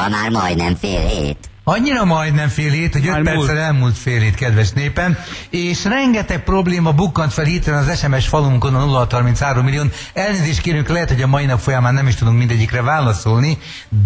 Szóval már majdnem fél hét. Annyira majdnem fél hét, hogy 5 perccel elmúlt fél hét, kedves népem, és rengeteg probléma bukkant fel hirtelen az SMS falumunkon a 0633 millión. Elnézést kérünk, lehet, hogy a mai nap folyamán nem is tudunk mindegyikre válaszolni,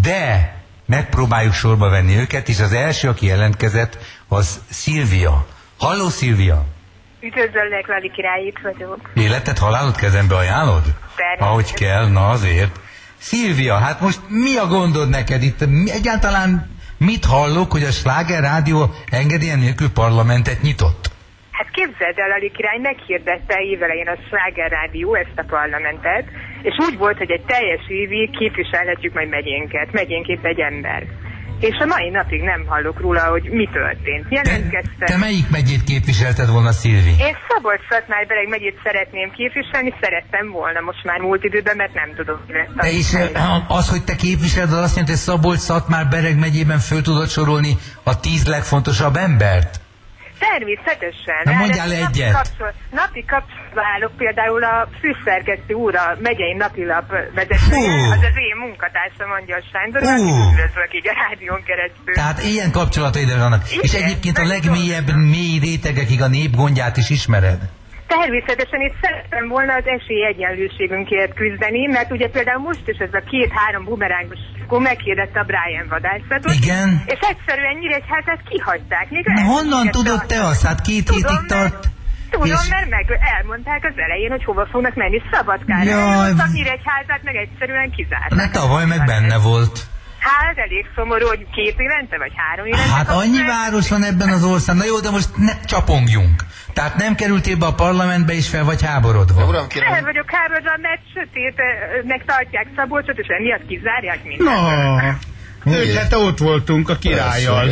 de megpróbáljuk sorba venni őket, és az első, aki jelentkezett, az Szilvia. Halló, Szilvia! Üdvözöllek, Lali király, itt vagyok. Életed, halálod kezembe ajánlod? Ahogy kell, na azért. Szilvia, hát most mi a gondod neked itt? Egyáltalán mit hallok, hogy a Sláger Rádió engedélye nélkül parlamentet nyitott? Hát képzeld el, Lali király meghirdette évelején a Sláger Rádió ezt a parlamentet, és úgy volt, hogy egy teljes évig képviselhetjük majd megyénként egy ember. És a mai napig nem hallok róla, hogy mi történt. Te melyik megyét képviselted volna, Szilvi? Én Szabolcs-Szatmár-Bereg megyét szeretném képviselni, szerettem volna most már múlt időben, mert nem tudom. És az, hogy te képviseled, az azt jelenti, hogy Szabolcs-Szatmár-Bereg megyében föl tudod sorolni a 10 legfontosabb embert? Természetesen. Na mondjál egyet. Napi kapcsolatban állok például a főszerkesztő úr, a megyei napilap vezetője, az az én munkatársam, Angyal Sándor, üdvözlök így a rádión keresztül. Tehát ilyen kapcsolataid vannak. Igen, és egyébként a legmélyebb mély rétegekig a nép gondját is ismered? Természetesen itt szerettem volna az esélyegyenlőségünkért küzdeni, mert ugye például most is ez a 2-3 bumerángos meghirdette a Brian vadászatot. Igen. És egyszerűen Nyíregyházát kihagyták. Honnan tudod te azt? Hát 2 hétig tart. Tudom, mert elmondták az elején, hogy hova fognak menni Szabadkára. A Nyíregyházát meg egyszerűen kizárták. De tavaly meg benne volt. Hát elég szomorú, hogy 2 évente vagy 3 évente. Hát annyi város van ebben az országban. Na jó, de most ne csapongjunk. Tehát nem kerültél be a parlamentbe is fel, vagy háborodva? Uram, kérem. El vagyok háborodva, mert sötétnek tartják Szabolcsot, és emiatt kizárják mindent. Hát ott voltunk a királlyal,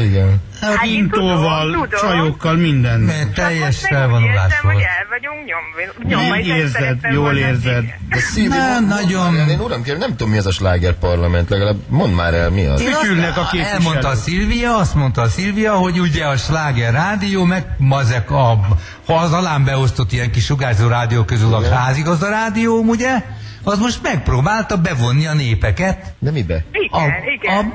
a Rintóval, csajokkal, minden. Mert teljes felvonulás volt. Hogy el vagyunk nyomva. Jól érzed. De Szilvi, nagyon... Én uram, kérem, nem tudom, mi ez a Sláger Parlament, legalább mondd már el, mi az. Elmondta a Szilvia, azt mondta a Szilvia, hogy ugye a Sláger Rádió, meg azek az alám beosztott ilyen kis sugárzó rádió közül a házigazda rádió, ugye? Az most megpróbálta bevonni a népeket. De mibe? Igen.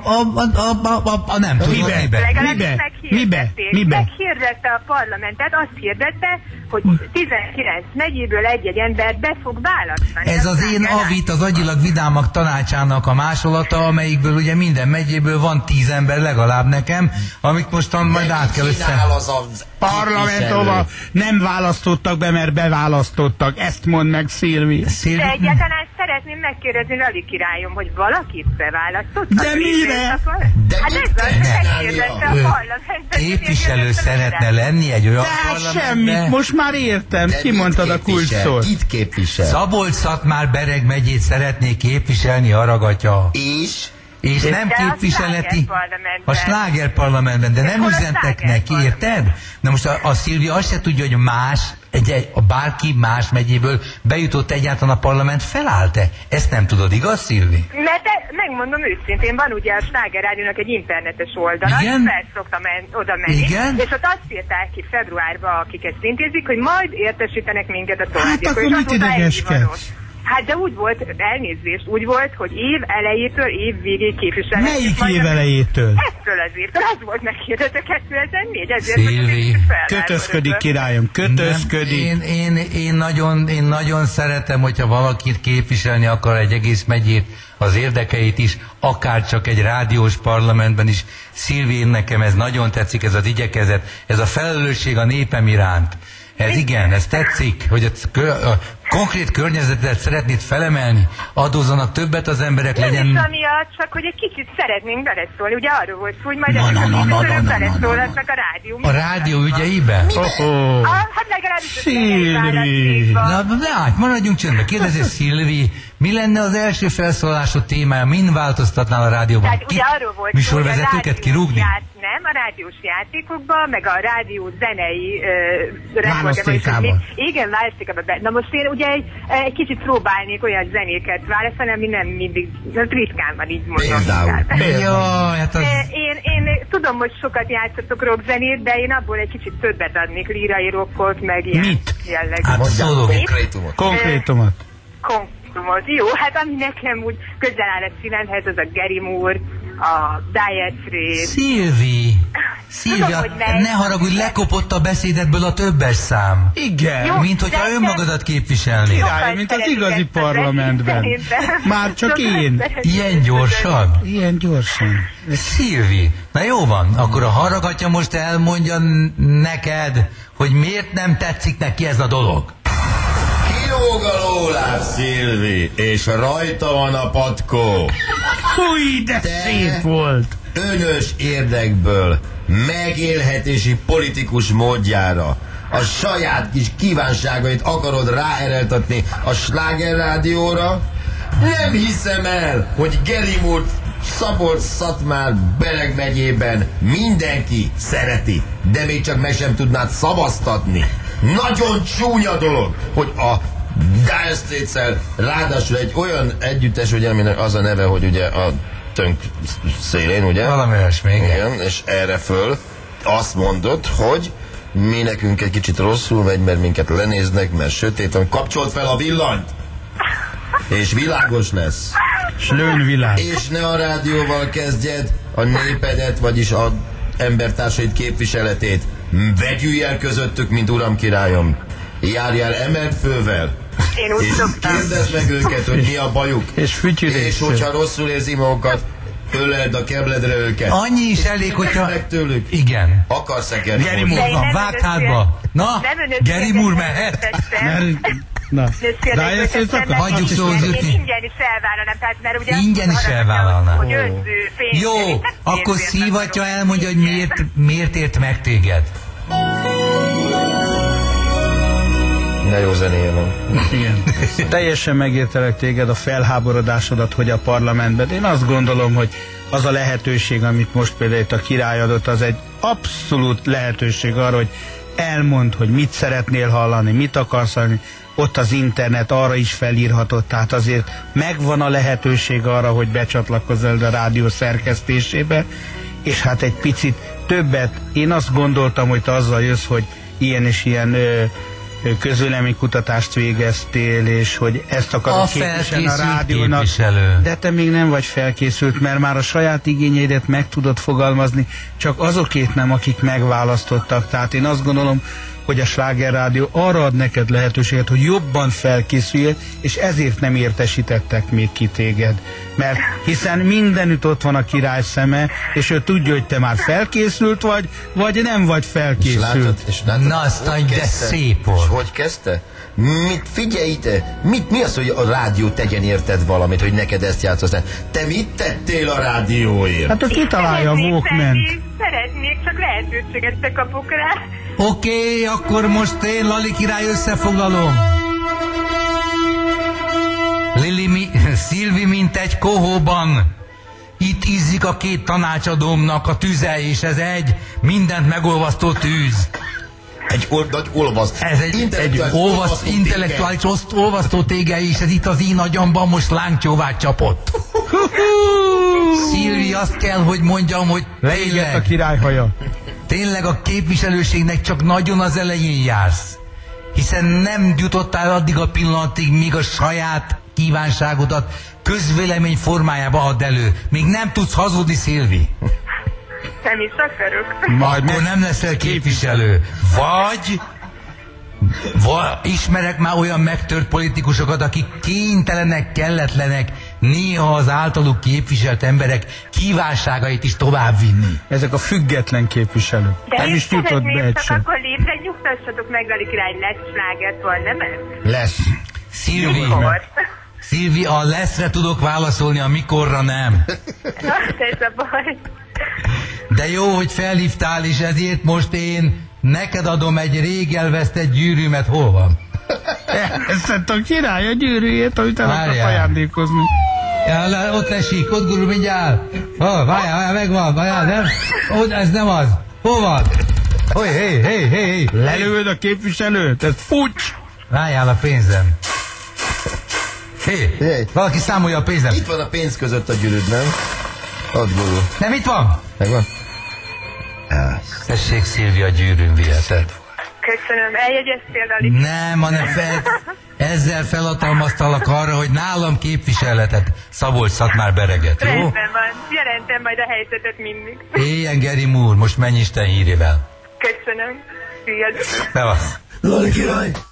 Nem tudom, mibe? Meghirdette a parlamentet, azt hirdette, hogy 19 megyéből egy-egy ember be fog választani. Ez az én Avit, az Agyilag Vidámak tanácsának a másolata, amelyikből ugye minden megyéből van 10 ember legalább nekem, amit mostan majd át kell össze... Parlament, ahol nem választottak be, mert beválasztottak. Ezt mondd meg, Szilvi. De egyáltalán szeretném megkérdezni Lali királyom, hogy valakit beválasztottak. De mire? Hát ez az, megkérdezte a parlament. Képviselő szeretne lenni egy olyan parlamentben? Semmit, most már értem. Kimondtad a kulcsszót. Kit képvisel? Szabolcs-Szatmár-Bereg megyét szeretné képviselni, Aragatya. És nem képviseleti a Sláger Parlamentben, de nem üzentek neki, érted? Na most a Szilvia azt se tudja, hogy bárki más megyéből bejutott egyáltalán a parlament, felállt-e? Ezt nem tudod, igaz, Szilvi? Mert megmondom őszintén, van ugye a Sláger Rádiónak egy internetes oldala, és fel szoktam oda menni, és ott azt írták ki februárban, akik ezt intézik, hogy majd értesítenek minket a továbbiakról. Hát akkor mit idegeskedsz? Hát de úgy volt, elnézést, úgy volt, hogy év elejétől év végéig képviselni. Melyik év elejétől? Ettől az évtől, az volt meghirdetve 2004, ezért Szilvi, kötözködik, királyom, kötözködik. Én nagyon szeretem, hogyha valakit képviselni akar egy egész megyét, az érdekeit is, akár csak egy rádiós parlamentben is. Szilvi, nekem ez nagyon tetszik, ez az igyekezet, ez a felelősség a népem iránt. Ez igen, ez tetszik, hogy a konkrét környezetet szeretnéd felemelni, adózzanak többet az emberek, legyen... Nem is amiatt, csak hogy egy kicsit szeretnénk beleszólni, ugye arról volt szó, hogy majd ezek beleszólhatnak a rádióban. A rádió ügyeiben? Hát legalábbis... Szilvi! Na, maradjunk csöndben, kérdezi Szilvi, mi lenne az első felszólalásod témája, min változtatnál a rádióban? Tehát ugye arról volt műsorvezetőket kirúgni? Nem, a rádiós játékokban, meg a rádió zenei választékában. Igen, választékában. Na most én ugye egy kicsit próbálnék olyan zenéket választani, ami nem mindig, ritkán van, így mondom. Én tudom, hogy sokat játszatok rockzenét, de én abból egy kicsit többet adnék, lírai rockot, meg ilyen jellegű. Hát szóló konkrétumot. Jó, hát ami nekem úgy közel áll a szívemhez, az a Gary Moore, a diet free. Szilvia, ne haragudj, lekopott a beszédedből a többes szám. Igen. Jó, mint hogyha önmagadat képviselni. Király, mint az igazi parlamentben. Már csak én. Ilyen gyorsan? Ilyen gyorsan. Szilvi, na jó van, akkor a haragatja most elmondja neked, hogy miért nem tetszik neki ez a dolog. Kilóg a lóláb, Szilvi, és rajta van a patkó. Húj, de szép volt. Önös érdekből, megélhetési politikus módjára a saját kis kívánságait akarod ráereltetni a Sláger Rádióra? Nem hiszem el, hogy Gerimurt Szabolcs-Szatmár Bereg megyében mindenki szereti, de még csak meg sem tudnád szavaztatni. Nagyon csúnya dolog, hogy a Dire Straits-el ráadásul egy olyan együttes, ugye, aminek az a neve, hogy ugye a tönk szélén, ugye? Valami olyasmi, igen. És erre föl azt mondod, hogy mi nekünk egy kicsit rosszul megy, mert minket lenéznek, mert sötét van, kapcsold fel a villanyt! És világos lesz. Slőn világ. És ne a rádióval kezdjed a népedet, vagyis a embertársait képviseletét. Vegyülj el közöttük, mint uram királyom. Járjál emelt fővel. Én úgy és kérdezd meg őket, hogy mi a bajuk. És fütyülés. És hogyha rosszul érzi magukat, öleld a kebledre őket. Annyi is elég, hogyha... meg tőlük. Igen. Akarsz-e Geri Gerimur van, vágd hátba. Na, Gerimur mehet. Na, hagyjuk szóhoz jutni. Én ingyen is elvállalnám, tehát mert ugye... Ingyen is elvállalnám. Hogy önző pénz. Jó, akkor Szívatya elmondja, hogy miért ért meg téged. Ne jó zenéje van. Igen. Teljesen megértelek téged, a felháborodásodat, hogy a parlamentben. Én azt gondolom, hogy az a lehetőség, amit most például itt a király adott, az egy abszolút lehetőség arra, hogy elmondd, hogy mit szeretnél hallani, mit akarsz hallani. Ott az internet arra is felírhatod, tehát azért megvan a lehetőség arra, hogy becsatlakozz a rádió szerkesztésébe, és hát egy picit többet. Én azt gondoltam, hogy te azzal jössz, hogy ilyen és ilyen közvéleménykutatást végeztél, és hogy ezt akarod képviselni a rádiónak. Képviselő. De te még nem vagy felkészült, mert már a saját igényeidet meg tudod fogalmazni, csak azokét nem, akik megválasztottak. Tehát én azt gondolom, hogy a Sláger Rádió arra ad neked lehetőséget, hogy jobban felkészüljél, és ezért nem értesítettek még ki téged. Mert hiszen mindenütt ott van a király szeme, és ő tudja, hogy te már felkészült vagy nem vagy felkészült. És látod, na aztán, de szép volt. És hogy kezdte? Figyelj ide! Mi az, hogy a rádió tegyen érted valamit, hogy neked ezt játszol? Te mit tettél a rádióért? Hát aki kitalálja a Walkman. Szeretnék, csak lehetőséget te kapok rá. Oké, akkor most én, Lali király, összefoglalom. Szilvi, mint egy kohóban. Itt izzik a két tanácsadómnak a tüze, és ez egy mindent megolvasztó tűz. Egy nagy olvaszt. Ez egy intellektuális olvasztó tége, és ez itt az én agyamban most lángcsóvát csapott. Szilvi, azt kell, hogy mondjam, hogy leégett a király haja. Tényleg a képviselőségnek csak nagyon az elején jársz. Hiszen nem jutottál addig a pillanatig, míg a saját kívánságodat közvélemény formájába add elő. Még nem tudsz hazudni, Szilvi. Nem is akarok. Akkor nem leszel képviselő. Vagy ismerek már olyan megtört politikusokat, akik kénytelenek, kelletlenek néha az általuk képviselt emberek kívánságait is továbbvinni. Ezek a független képviselők. De nem is jutott be egy sem. Akkor létre nyugtassatok meg, Lali király, lesz slágertól, nem ez? Lesz. Szilvi, a leszre tudok válaszolni, a mikorra nem. Na, ez a baj. De jó, hogy felhívtál, és ezért most én neked adom egy rég elvesztett gyűrűmet. Hol van? Elvesztett a király a gyűrűjét, amit el akart ajándékozni. Ja, ott esik, ott gurul mindjárt. Várjál, megvan, várjál, nem? Ez nem az. Hol van? Hé. Lelőd a képviselőt, ez fucs! Várjál a pénzem. Hé, valaki számolja a pénzem. Itt van a pénz között a gyűrűd, nem? Add gurul. Nem, itt van. Megvan? Tessék, Szilvi, a gyűrűn viheted. Köszönöm, eljegyeztél, Lali? Nem, hanem ezzel felhatalmaztalak arra, hogy nálam képviseletet Szabolcs-Szatmár-Bereget, jó? Rendben van, jelentem majd a helyzetet mindig. Éljen Geri Múr, most menj Isten hírével. Köszönöm. Sziasztok. Szevasz. Lali király!